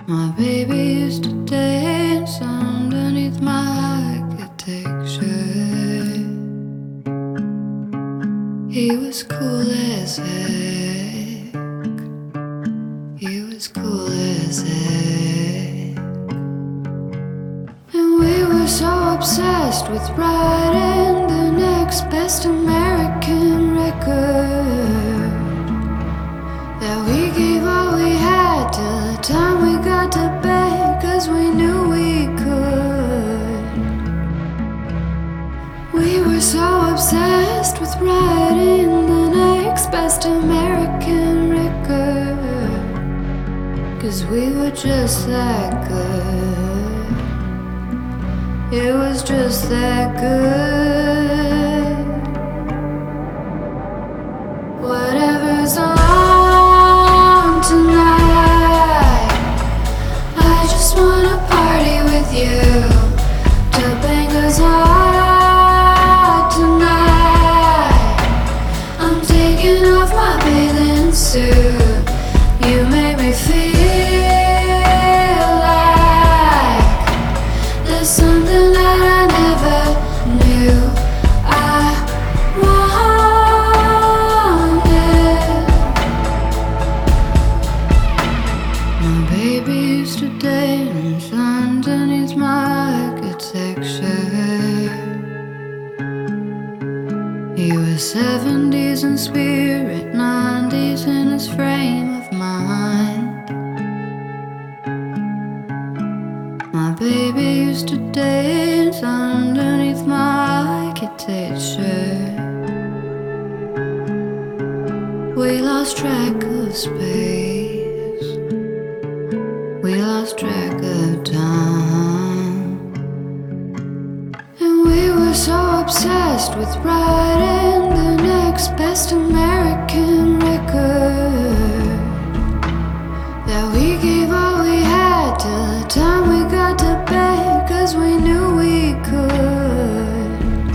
My baby used to dance underneath my architecture. He was cool as heck. He was cool as heck. And we were so obsessed with writing the next best American record that we gave all we had till the time we got to bed, 'cause we knew we could. We were so obsessed with writing the next best American record, 'cause we were just that good. It was just that good. Whatever's on tonight, I just wanna party with you till bangers hot tonight. I'm taking off my bathing suit. You make me feel like there's something that I never knew I wanted. My baby used to dance underneath my architecture. He was 70s in spirit, 90s in his frame of mind. My baby used to dance underneath my architecture. We lost track of space. We lost track of time. And we were so obsessed with writing the next best American record that we gave all we had till the time we got to bed, 'cause we knew we could.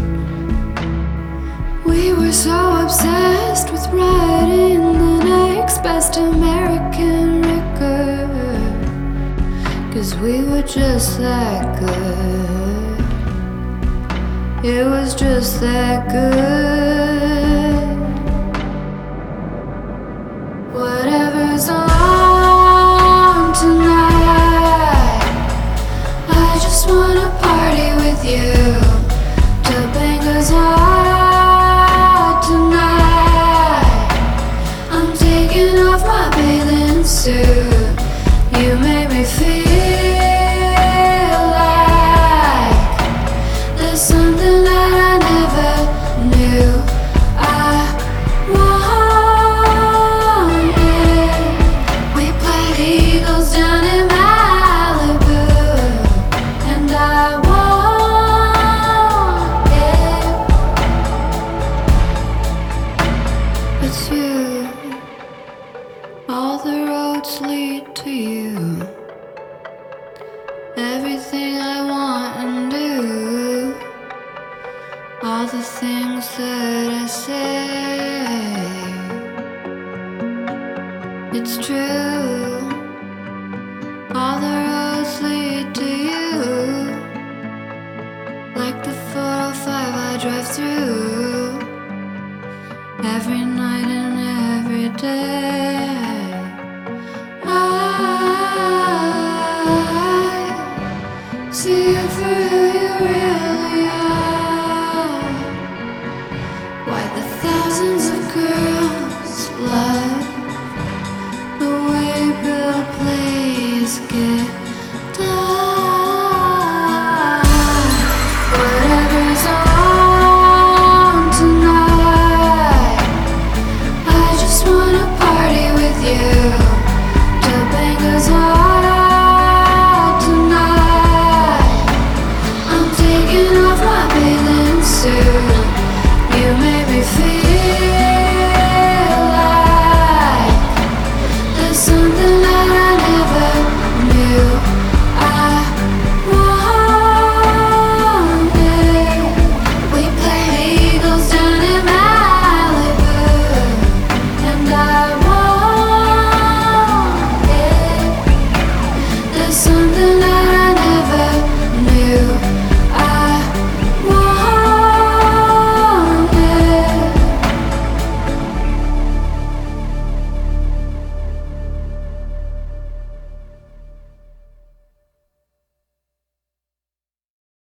We were so obsessed with writing the next best American record, 'cause we were just that good. It was just that good. Whatever's on tonight, I just wanna party with you till bangers hot tonight. I'm taking off my bathing suit. You make me feel like there's something that I never knew I wanted. We played Eagles down in Malibu, and I want it. It's you. All the roads lead to you. Everything I want and do, all the things that I say, it's true. All the roads lead to you, like the 405 I drive through every night and every day. I see you for who you really